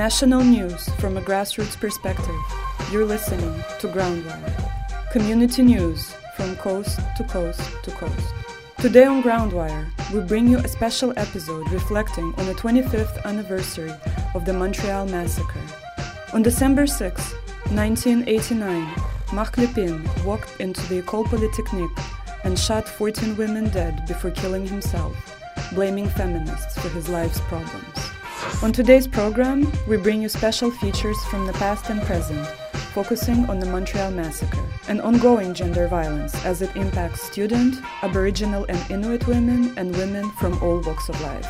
National news from a grassroots perspective. You're listening to Groundwire. Community news from coast to coast to coast. Today on Groundwire, we bring you a special episode reflecting on the 25th anniversary of the Montreal Massacre. On December 6, 1989, Marc Lépine walked into the École Polytechnique and shot 14 women dead before killing himself, blaming feminists for his life's problems. On today's program, we bring you special features from the past and present, focusing on the Montreal Massacre and ongoing gender violence as it impacts student, Aboriginal and Inuit women and women from all walks of life.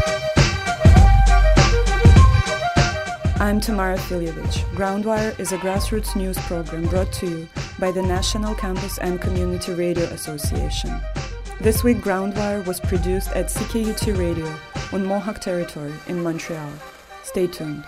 I'm Tamara Filjevich. Groundwire is a grassroots news program brought to you by the National Campus and Community Radio Association. This week, Groundwire was produced at CKUT Radio on Mohawk territory in Montreal. Stay tuned.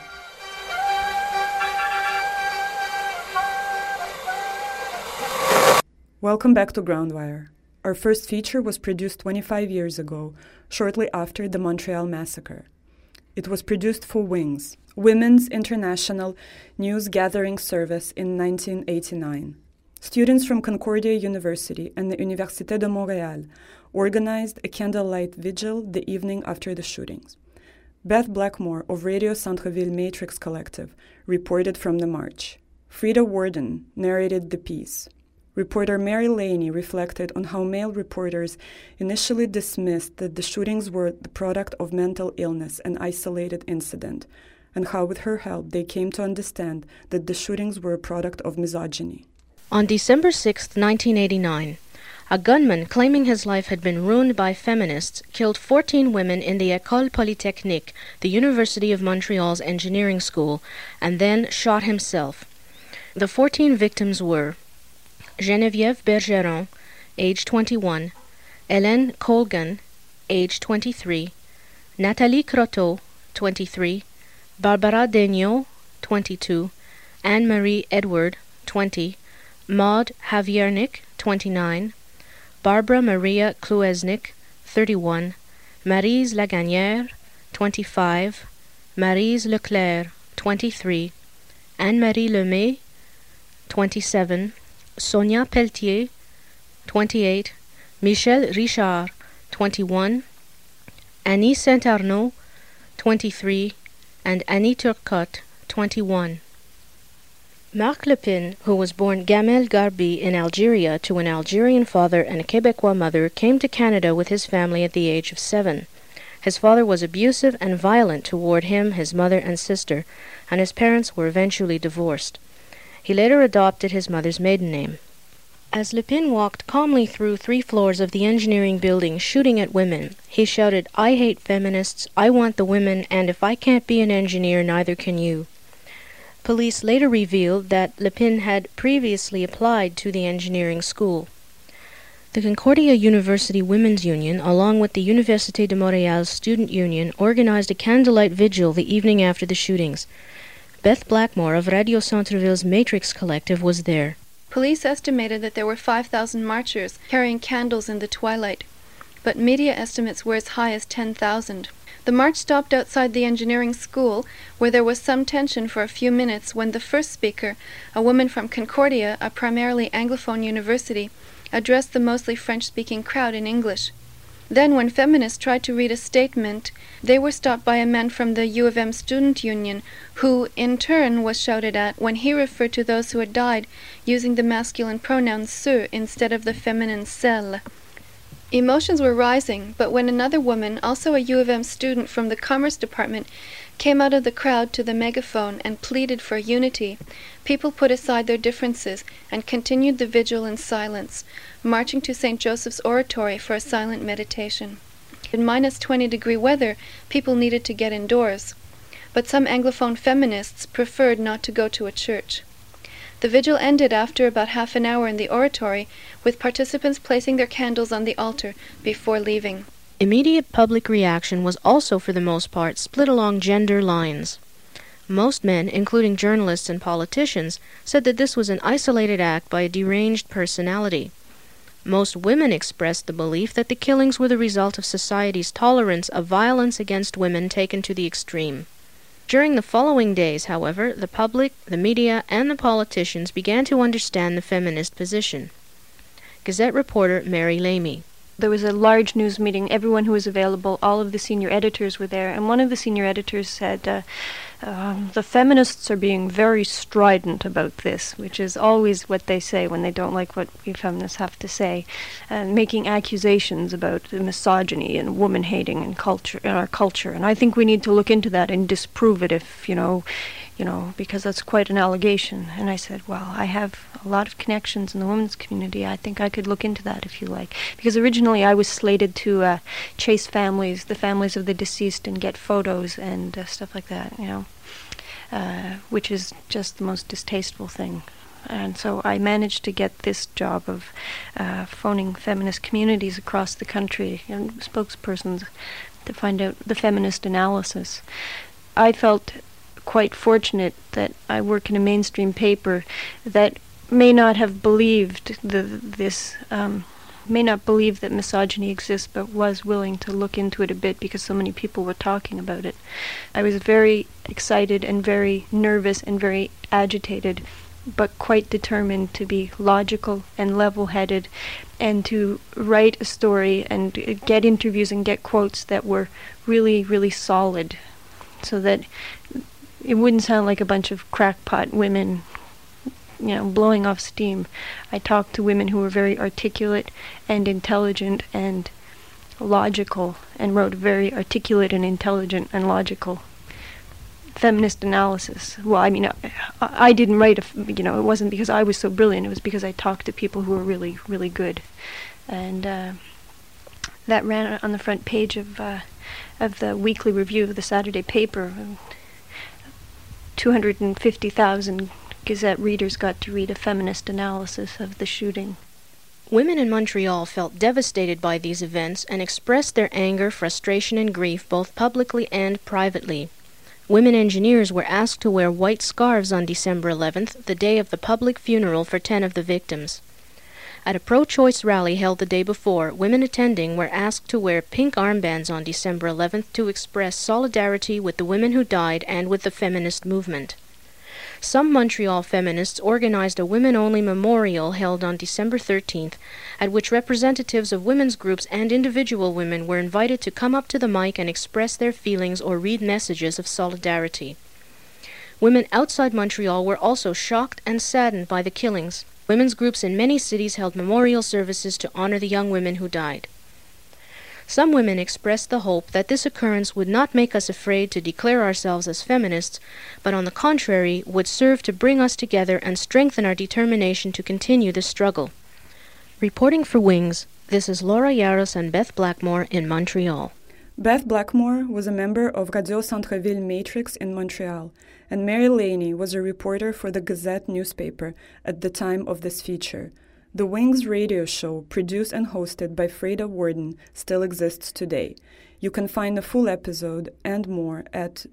Welcome back to Groundwire. Our first feature was produced 25 years ago, shortly after the Montreal Massacre. It was produced for WINGS, Women's International News Gathering Service, in 1989. Students from Concordia University and the Université de Montréal organized a candlelight vigil the evening after the shootings. Beth Blackmore of Radio Centre-Ville Matrix Collective reported from the march. Frida Warden narrated the piece. Reporter Mary Laney reflected on how male reporters initially dismissed that the shootings were the product of mental illness and isolated incident, and how with her help they came to understand that the shootings were a product of misogyny. On December 6, 1989, a gunman claiming his life had been ruined by feminists killed 14 women in the École Polytechnique, the University of Montreal's engineering school, and then shot himself. The 14 victims were Geneviève Bergeron, age 21, Hélène Colgan, age 23, Nathalie Croteau, 23, Barbara Daigneault, 22, Anne-Marie Edward, 20, Maud Haviernik, 29, Barbara Maria Kluesnik, 31, Maryse Lagagnère, 25, Maryse Leclerc, 23, Anne-Marie Lemay, 27, Sonia Pelletier, 28, Michel Richard, 21, Annie Saint-Arnaud, 23, and Annie Turcotte, 21. Marc Lépine, who was born Gamel Garbi in Algeria to an Algerian father and a Quebecois mother, came to Canada with his family at the age of 7. His father was abusive and violent toward him, his mother, and sister, and his parents were eventually divorced. He later adopted his mother's maiden name. As Lépine walked calmly through 3 floors of the engineering building shooting at women, he shouted, "I hate feminists, I want the women, and if I can't be an engineer, neither can you." Police later revealed that Lépine had previously applied to the engineering school. The Concordia University Women's Union, along with the Université de Montréal's Student Union, organized a candlelight vigil the evening after the shootings. Beth Blackmore of Radio Centre-Ville's Matrix Collective was there. Police estimated that there were 5,000 marchers carrying candles in the twilight, but media estimates were as high as 10,000. The march stopped outside the engineering school, where there was some tension for a few minutes when the first speaker, a woman from Concordia, a primarily Anglophone university, addressed the mostly French-speaking crowd in English. Then, when feminists tried to read a statement, they were stopped by a man from the U of M Student Union, who, in turn, was shouted at when he referred to those who had died using the masculine pronoun ceux instead of the feminine celles. Emotions were rising, but when another woman, also a U of M student from the Commerce Department, came out of the crowd to the megaphone and pleaded for unity, people put aside their differences and continued the vigil in silence, marching to St. Joseph's Oratory for a silent meditation. In minus 20-degree weather, people needed to get indoors, but some Anglophone feminists preferred not to go to a church. The vigil ended after about half an hour in the oratory, with participants placing their candles on the altar before leaving. Immediate public reaction was also, for the most part, split along gender lines. Most men, including journalists and politicians, said that this was an isolated act by a deranged personality. Most women expressed the belief that the killings were the result of society's tolerance of violence against women taken to the extreme. During the following days, however, the public, the media, and the politicians began to understand the feminist position. Gazette reporter Mary Lamy. There was a large news meeting. Everyone who was available, all of the senior editors were there, and one of the senior editors said, the feminists are being very strident about this, which is always what they say when they don't like what we feminists have to say, and making accusations about misogyny and woman-hating in our culture. And I think we need to look into that and disprove it if, because that's quite an allegation. And I said, well, I have a lot of connections in the women's community. I think I could look into that if you like. Because originally I was slated to chase families, the families of the deceased, and get photos and stuff like that, which is just the most distasteful thing. And so I managed to get this job of phoning feminist communities across the country and spokespersons to find out the feminist analysis. I felt quite fortunate that I work in a mainstream paper that may not have believed may not believe that misogyny exists, but was willing to look into it a bit because so many people were talking about it. I was very excited and very nervous and very agitated, but quite determined to be logical and level-headed and to write a story and get interviews and get quotes that were really, really solid, so that it wouldn't sound like a bunch of crackpot women, blowing off steam. I talked to women who were very articulate and intelligent and logical, and wrote very articulate and intelligent and logical feminist analysis. Well, I didn't write, it wasn't because I was so brilliant, it was because I talked to people who were really, really good. And that ran on the front page of the weekly review of the Saturday paper. 250,000 Gazette readers got to read a feminist analysis of the shooting. Women in Montreal felt devastated by these events and expressed their anger, frustration, and grief both publicly and privately. Women engineers were asked to wear white scarves on December 11th, the day of the public funeral for 10 of the victims. At a pro-choice rally held the day before, women attending were asked to wear pink armbands on December 11th to express solidarity with the women who died and with the feminist movement. Some Montreal feminists organized a women-only memorial held on December 13th, at which representatives of women's groups and individual women were invited to come up to the mic and express their feelings or read messages of solidarity. Women outside Montreal were also shocked and saddened by the killings. Women's groups in many cities held memorial services to honor the young women who died. Some women expressed the hope that this occurrence would not make us afraid to declare ourselves as feminists, but on the contrary would serve to bring us together and strengthen our determination to continue the struggle. Reporting for Wings, this is Laura Yaros and Beth Blackmore in Montreal. Beth Blackmore was a member of Radio Centre-Ville Matrix in Montreal, and Mary Laney was a reporter for the Gazette newspaper at the time of this feature. The Wings radio show, produced and hosted by Freda Worden, still exists today. You can find the full episode and more at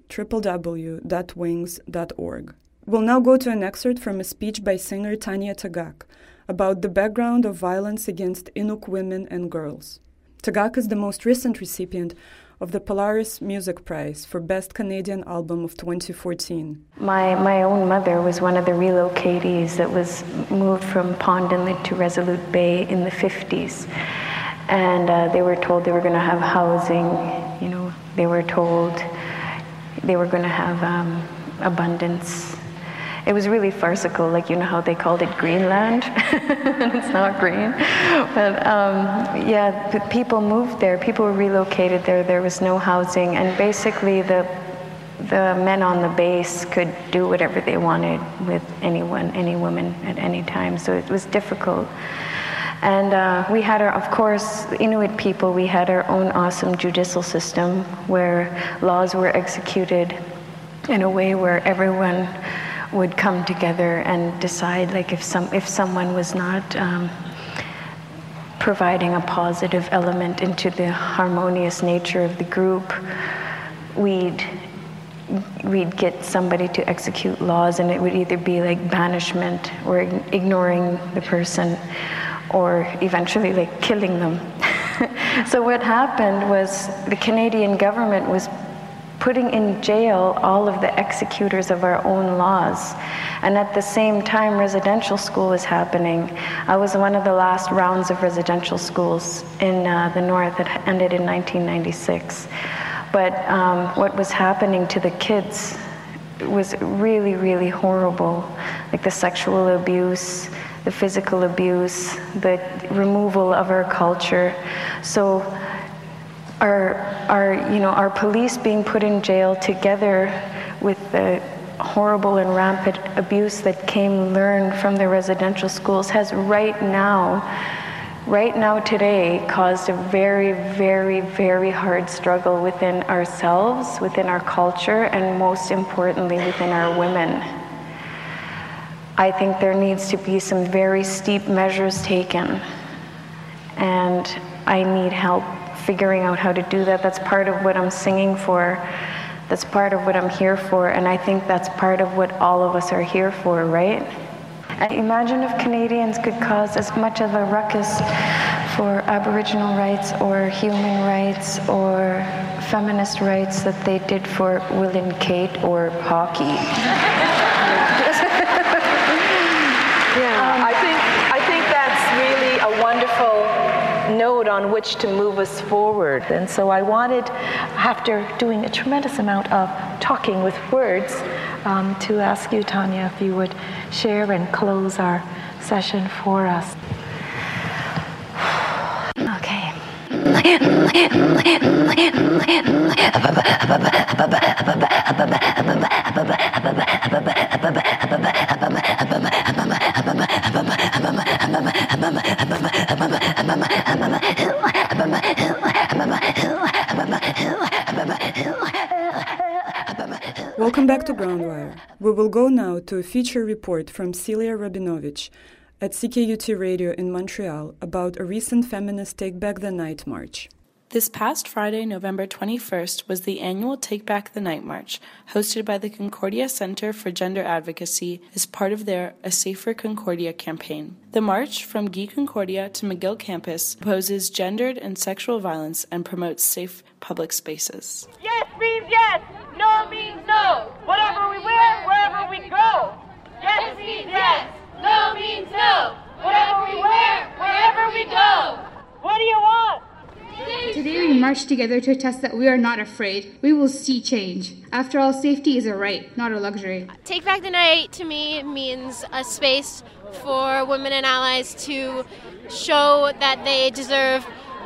www.wings.org. We'll now go to an excerpt from a speech by singer Tanya Tagaq about the background of violence against Inuk women and girls. Tagaq is the most recent recipient of the Polaris Music Prize for Best Canadian Album of 2014. My own mother was one of the relocatees that was moved from Pond Inlet to Resolute Bay in the 50s. And they were told they were going to have housing, they were told they were going to have abundance. It was really farcical, like how they called it Greenland, and it's not green. But people moved there, people were relocated there, there was no housing, and basically the men on the base could do whatever they wanted with anyone, any woman at any time, so it was difficult. And we had of course, Inuit people, we had our own awesome judicial system where laws were executed in a way where everyone would come together and decide, like if someone was not providing a positive element into the harmonious nature of the group, we'd get somebody to execute laws, and it would either be like banishment or ignoring the person, or eventually like killing them. So what happened was the Canadian government was putting in jail all of the executors of our own laws. And at the same time, residential school was happening. I was one of the last rounds of residential schools in the North. It ended in 1996. But what was happening to the kids was really, really horrible. Like the sexual abuse, the physical abuse, the removal of our culture. So our police being put in jail together with the horrible and rampant abuse that came learned from the residential schools has right now today caused a very, very, very hard struggle within ourselves, within our culture, and most importantly within our women. I think there needs to be some very steep measures taken, and I need help figuring out how to do that. That's part of what I'm singing for. That's part of what I'm here for, and I think that's part of what all of us are here for, right? And imagine if Canadians could cause as much of a ruckus for Aboriginal rights or human rights or feminist rights that they did for Will and Kate or hockey. I think that's really a wonderful note on which to move us forward. And so I wanted, after doing a tremendous amount of talking with words, to ask you, Tanya, if you would share and close our session for us. Okay. Welcome back to Groundwire. We will go now to a feature report from Celia Rabinovich at CKUT Radio in Montreal about a recent feminist Take Back the Night march. This past Friday, November 21st, was the annual Take Back the Night March, hosted by the Concordia Center for Gender Advocacy as part of their A Safer Concordia campaign. The march from Guy Concordia to McGill campus opposes gendered and sexual violence and promotes safe public spaces. Yes means yes, no means no. Whatever we wear, wherever we go. Yes means yes, no means no. Whatever we wear, wherever we go. What do you want? Today we march together to attest that we are not afraid. We will see change. After all, safety is a right, not a luxury. Take Back the Night to me means a space for women and allies to show that they deserve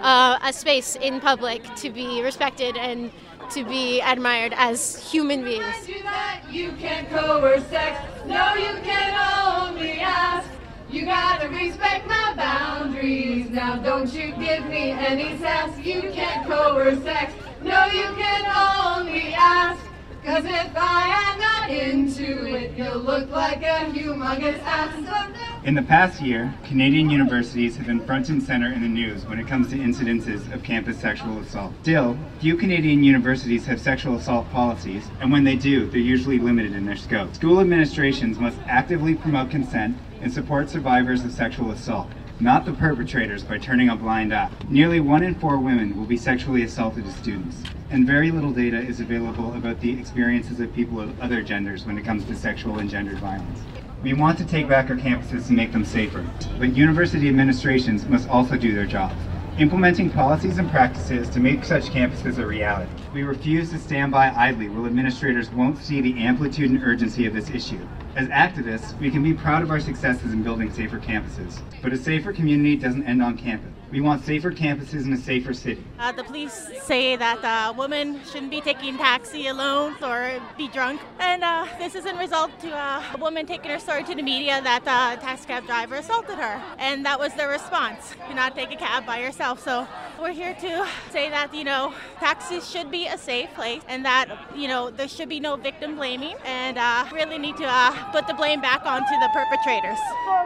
a space in public to be respected and to be admired as human beings. You can't coerce sex. No, you can only ask. You gotta respect my boundaries. Now don't you give me any sass. You can't coerce sex. No, you can only ask. 'Cause if I am not into it, you'll look like a humongous ass. In the past year, Canadian universities have been front and center in the news when it comes to incidences of campus sexual assault. Still, few Canadian universities have sexual assault policies, and when they do, they're usually limited in their scope. School administrations must actively promote consent and support survivors of sexual assault, not the perpetrators by turning a blind eye. Nearly 1 in 4 women will be sexually assaulted as students, and very little data is available about the experiences of people of other genders when it comes to sexual and gendered violence. We want to take back our campuses to make them safer, but university administrations must also do their jobs, implementing policies and practices to make such campuses a reality. We refuse to stand by idly while administrators won't see the amplitude and urgency of this issue. As activists, we can be proud of our successes in building safer campuses, but a safer community doesn't end on campus. We want safer campuses in a safer city. The police say that women shouldn't be taking taxi alone or be drunk. And this is in result to a woman taking her story to the media that the taxi cab driver assaulted her. And that was their response. Do not take a cab by yourself. So we're here to say that, taxis should be a safe place and that, there should be no victim blaming and really need to put the blame back onto the perpetrators.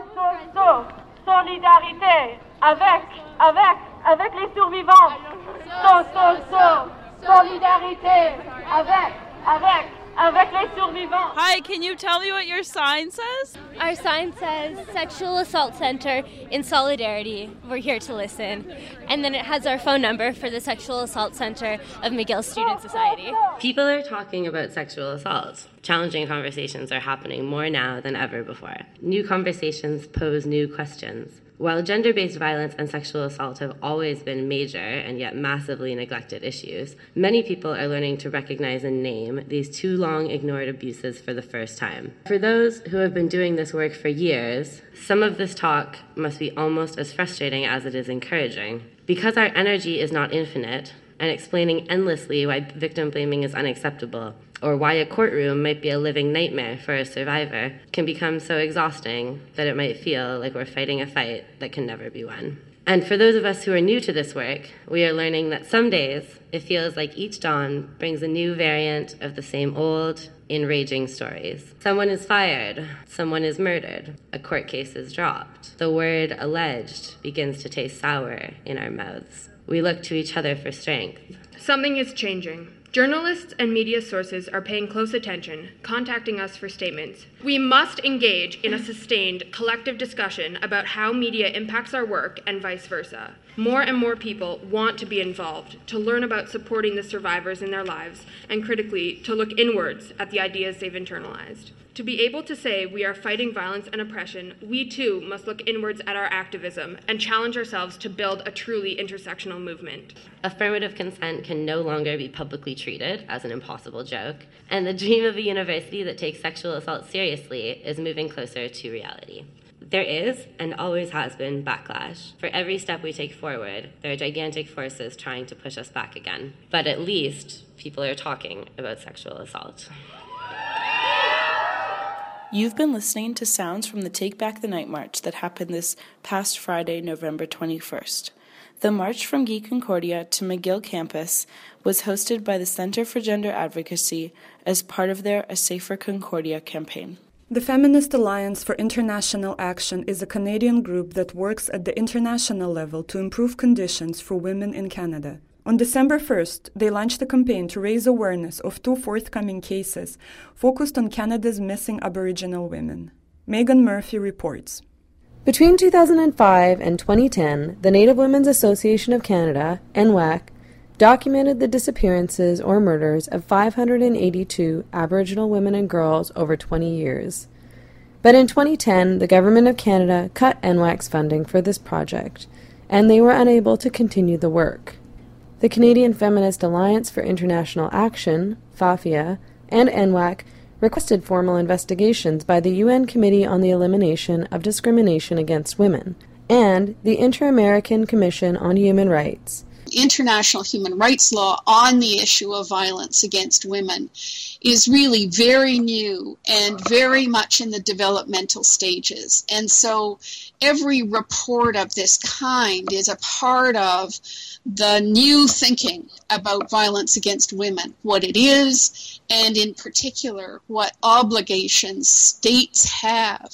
Solidarité avec les survivants. Solidarité avec avec les survivants. Hi, can you tell me what your sign says? Our sign says Sexual Assault Center in Solidarity. We're here to listen. And then it has our phone number for the Sexual Assault Center of McGill Student Society. People are talking about sexual assault. Challenging conversations are happening more now than ever before. New conversations pose new questions. While gender-based violence and sexual assault have always been major and yet massively neglected issues, many people are learning to recognize and name these too long ignored abuses for the first time. For those who have been doing this work for years, some of this talk must be almost as frustrating as it is encouraging. Because our energy is not infinite, and explaining endlessly why victim blaming is unacceptable, or why a courtroom might be a living nightmare for a survivor, can become so exhausting that it might feel like we're fighting a fight that can never be won. And for those of us who are new to this work, we are learning that some days it feels like each dawn brings a new variant of the same old, enraging stories. Someone is fired, someone is murdered, a court case is dropped. The word alleged begins to taste sour in our mouths. We look to each other for strength. Something is changing. Journalists and media sources are paying close attention, contacting us for statements. We must engage in a sustained, collective discussion about how media impacts our work and vice versa. More and more people want to be involved, to learn about supporting the survivors in their lives, and critically, to look inwards at the ideas they've internalized. To be able to say we are fighting violence and oppression, we too must look inwards at our activism and challenge ourselves to build a truly intersectional movement. Affirmative consent can no longer be publicly treated as an impossible joke, and the dream of a university that takes sexual assault seriously is moving closer to reality. There is, and always has been, backlash. For every step we take forward, there are gigantic forces trying to push us back again. But at least, people are talking about sexual assault. You've been listening to sounds from the Take Back the Night March that happened this past Friday, November 21st. The march from Guy Concordia to McGill campus was hosted by the Center for Gender Advocacy as part of their A Safer Concordia campaign. The Feminist Alliance for International Action is a Canadian group that works at the international level to improve conditions for women in Canada. On December 1st, they launched a campaign to raise awareness of 2 forthcoming cases focused on Canada's missing Aboriginal women. Megan Murphy reports. Between 2005 and 2010, the Native Women's Association of Canada, NWAC, documented the disappearances or murders of 582 Aboriginal women and girls over 20 years. But in 2010, the Government of Canada cut NWAC's funding for this project, and they were unable to continue the work. The Canadian Feminist Alliance for International Action, FAFIA, and NWAC requested formal investigations by the UN Committee on the Elimination of Discrimination Against Women and the Inter-American Commission on Human Rights. International human rights law on the issue of violence against women is really very new and very much in the developmental stages. And so every report of this kind is a part of the new thinking about violence against women, what it is, and in particular, what obligations states have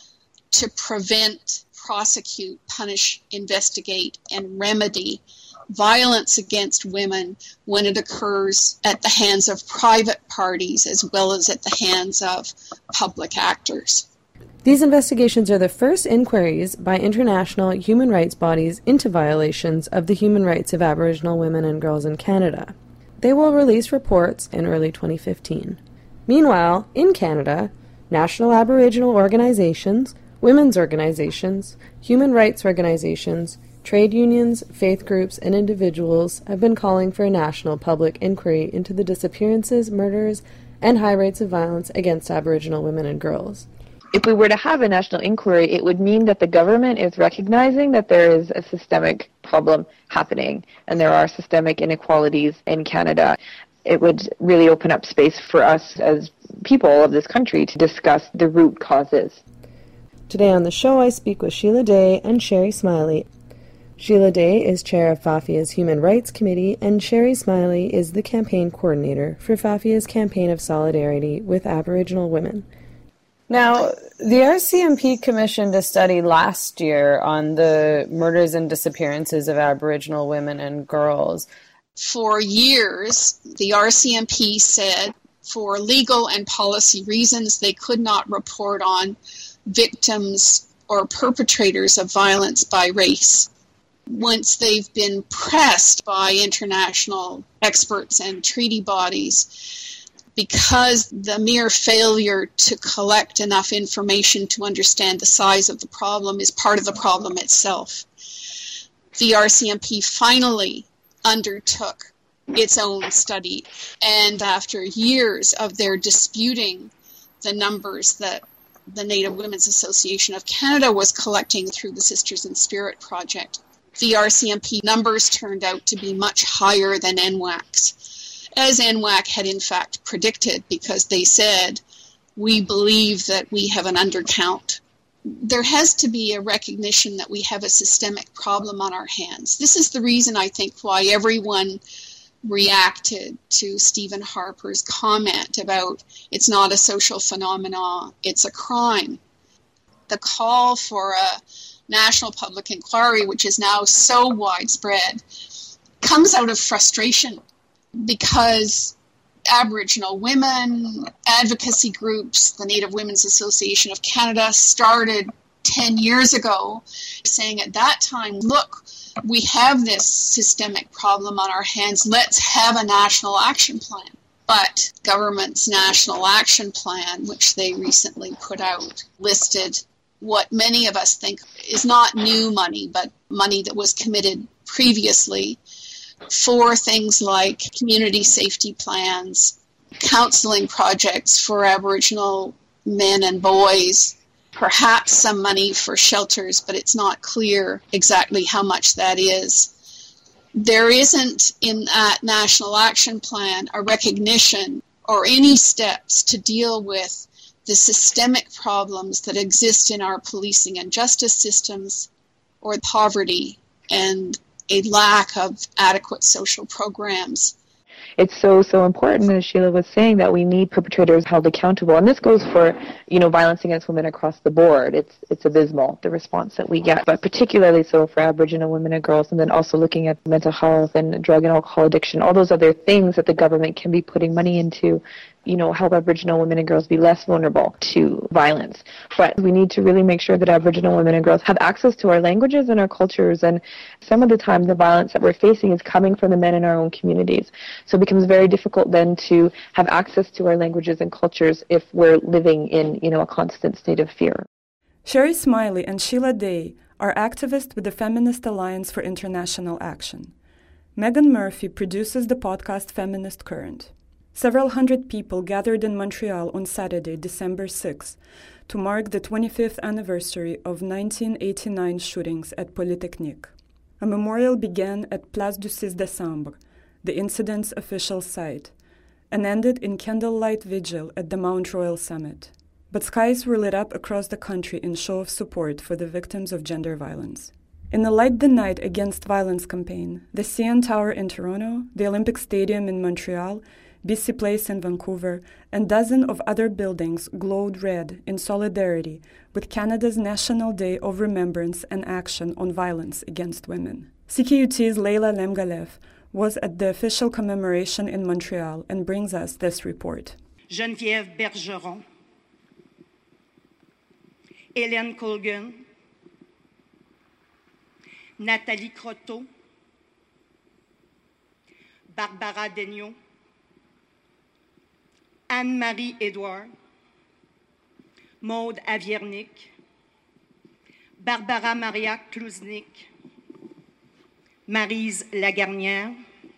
to prevent, prosecute, punish, investigate, and remedy violence against women when it occurs at the hands of private parties as well as at the hands of public actors. These investigations are the first inquiries by international human rights bodies into violations of the human rights of Aboriginal women and girls in Canada. They will release reports in early 2015. Meanwhile, in Canada, national Aboriginal organizations, women's organizations, human rights organizations, trade unions, faith groups, and individuals have been calling for a national public inquiry into the disappearances, murders, and high rates of violence against Aboriginal women and girls. If we were to have a national inquiry, it would mean that the government is recognizing that there is a systemic problem happening and there are systemic inequalities in Canada. It would really open up space for us as people of this country to discuss the root causes. Today on the show, I speak with Sheila Day and Sherry Smiley. Sheila Day is chair of FAFIA's Human Rights Committee, and Sherry Smiley is the campaign coordinator for FAFIA's campaign of solidarity with Aboriginal women. Now, the RCMP commissioned a study last year on the murders and disappearances of Aboriginal women and girls. For years, the RCMP said For legal and policy reasons, they could not report on victims or perpetrators of violence by race. Once they've been pressed by international experts and treaty bodies, because the mere failure to collect enough information to understand the size of the problem is part of the problem itself, the RCMP finally undertook its own study. And after years of their disputing the numbers that the Native Women's Association of Canada was collecting through the Sisters in Spirit project, the RCMP numbers turned out to be much higher than NWAC's, as NWAC had in fact predicted, because they said, we believe that we have an undercount. There has to be a recognition that we have a systemic problem on our hands. This is the reason, I think, why everyone reacted to Stephen Harper's comment about it's not a social phenomenon, it's a crime. The call for a national public inquiry, which is now so widespread, comes out of frustration because Aboriginal women, advocacy groups, the Native Women's Association of Canada started 10 years ago saying at that time, look, we have this systemic problem on our hands, let's have a national action plan. But government's national action plan, which they recently put out, listed what many of us think is not new money, but money that was committed previously for things like community safety plans, counselling projects for Aboriginal men and boys, perhaps some money for shelters, but it's not clear exactly how much that is. There isn't in that National Action Plan a recognition or any steps to deal with the systemic problems that exist in our policing and justice systems, or poverty and a lack of adequate social programs. It's so important, as Sheila was saying, that we need perpetrators held accountable. And this goes for, violence against women across the board. It's abysmal, the response that we get, but particularly so for Aboriginal women and girls, and then also looking at mental health and drug and alcohol addiction, all those other things that the government can be putting money into, help Aboriginal women and girls be less vulnerable to violence. But we need to really make sure that Aboriginal women and girls have access to our languages and our cultures, and some of the time the violence that we're facing is coming from the men in our own communities. So it becomes very difficult then to have access to our languages and cultures if we're living in, a constant state of fear. Sherry Smiley and Sheila Day are activists with the Feminist Alliance for International Action. Megan Murphy produces the podcast Feminist Current. Several hundred people gathered in Montreal on Saturday, December 6, to mark the 25th anniversary of 1989 shootings at Polytechnique. A memorial began at Place du 6 Décembre, the incident's official site, and ended in candlelight vigil at the Mount Royal summit. But skies were lit up across the country in show of support for the victims of gender violence. In the Light the Night Against Violence campaign, the CN Tower in Toronto, the Olympic Stadium in Montreal, BC Place in Vancouver, and dozens of other buildings glowed red in solidarity with Canada's National Day of Remembrance and Action on Violence Against Women. CKUT's Leila Lemgalev was at the official commemoration in Montreal and brings us this report. Geneviève Bergeron, Hélène Colgan, Nathalie Croteau, Barbara Daigneault, Anne-Marie Édouard, Maude Aviernik, Barbara Maria Kluznik, Maryse Lagarnière,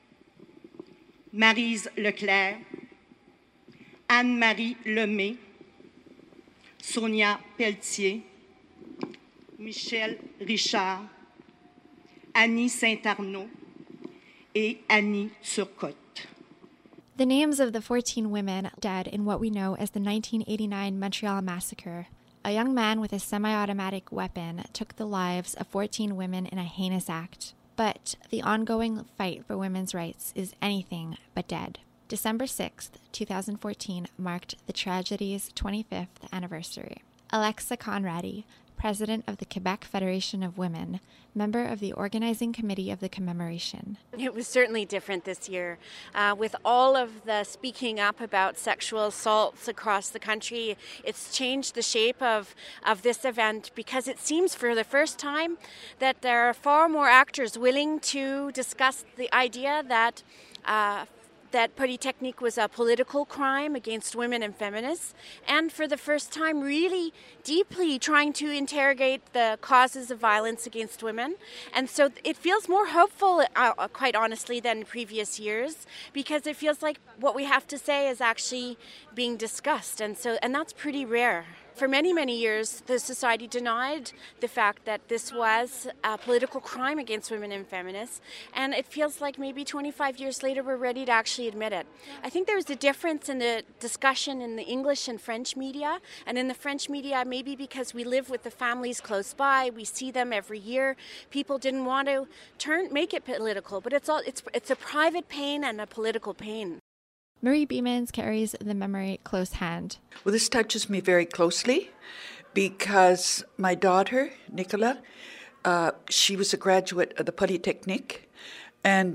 Maryse Leclerc, Anne-Marie Lemay, Sonia Pelletier, Michel Richard, Annie Saint-Arnaud, et Annie Turcotte. The names of the 14 women dead in what we know as the 1989 Montreal Massacre. A young man with a semi-automatic weapon took the lives of 14 women in a heinous act. But the ongoing fight for women's rights is anything but dead. December 6th, 2014 marked the tragedy's 25th anniversary. Alexa Conradi, president of the Quebec Federation of Women, member of the organizing committee of the commemoration. It was certainly different this year. With all of the speaking up about sexual assaults across the country, it's changed the shape of this event because it seems for the first time that there are far more actors willing to discuss the idea that Polytechnique was a political crime against women and feminists, and for the first time really deeply trying to interrogate the causes of violence against women. And so it feels more hopeful, quite honestly, than previous years, because it feels like what we have to say is actually being discussed, and that's pretty rare. For many, many years, the society denied the fact that this was a political crime against women and feminists, and it feels like maybe 25 years later we're ready to actually admit it. I think there's a difference in the discussion in the English and French media, and in the French media, maybe because we live with the families close by, we see them every year, people didn't want to make it political, but it's a private pain and a political pain. Marie Biemans carries the memory close hand. Well, this touches me very closely because my daughter, Nicola, she was a graduate of the Polytechnique, and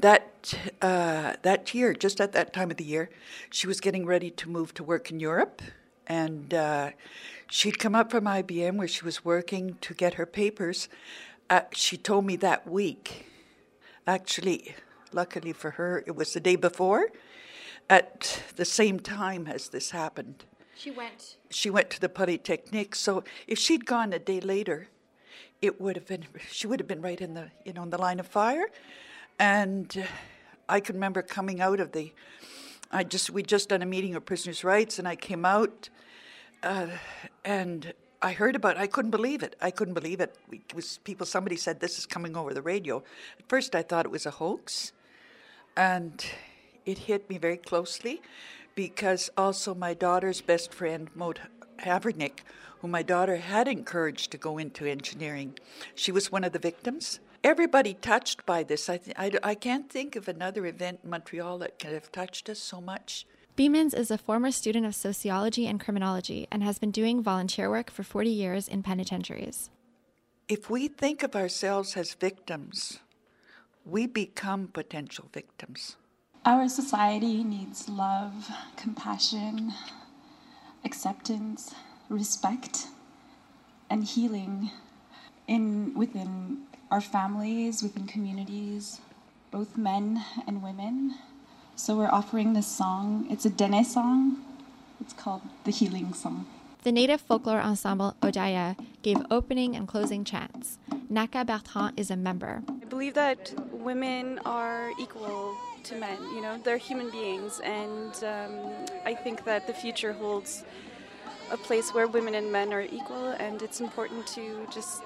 that year, just at that time of the year, she was getting ready to move to work in Europe, and she'd come up from IBM where she was working to get her papers. She told me that week. Actually, luckily for her, it was the day before, at the same time as this happened. She went to the Polytechnique. So if she'd gone a day later, she would have been right in the line of fire. And I can remember coming out of we'd just done a meeting of prisoners' rights, and I came out, and I heard about it. I couldn't believe it. It was somebody said, this is coming over the radio. At first I thought it was a hoax, and it hit me very closely because also my daughter's best friend, Maud Havernick, who my daughter had encouraged to go into engineering, she was one of the victims. Everybody touched by this. I can't think of another event in Montreal that could have touched us so much. Biemans is a former student of sociology and criminology and has been doing volunteer work for 40 years in penitentiaries. If we think of ourselves as victims, we become potential victims. Our society needs love, compassion, acceptance, respect, and healing within our families, within communities, both men and women. So we're offering this song. It's a Dene song. It's called The Healing Song. The native folklore ensemble Odaya gave opening and closing chants. Naka Bertrand is a member. I believe that women are equal to men. They're human beings, and I think that the future holds a place where women and men are equal, and it's important to just,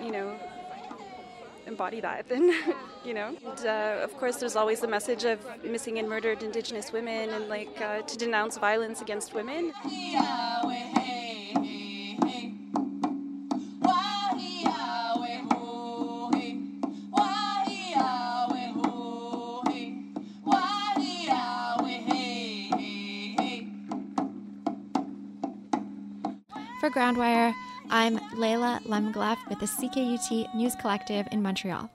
embody that. And, and, of course, there's always the message of missing and murdered Indigenous women, and to denounce violence against women. For Groundwire, I'm Layla Lemgleff with the CKUT News Collective in Montreal.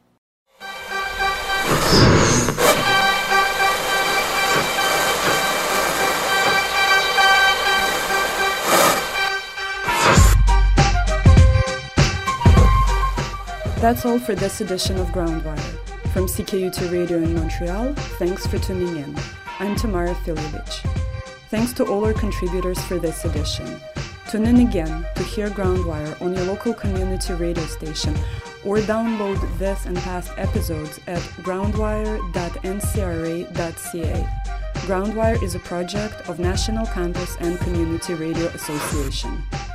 That's all for this edition of Groundwire. From CKUT Radio in Montreal, thanks for tuning in. I'm Tamara Filevich. Thanks to all our contributors for this edition. Tune in again to hear Groundwire on your local community radio station, or download this and past episodes at groundwire.ncra.ca. Groundwire is a project of National Campus and Community Radio Association.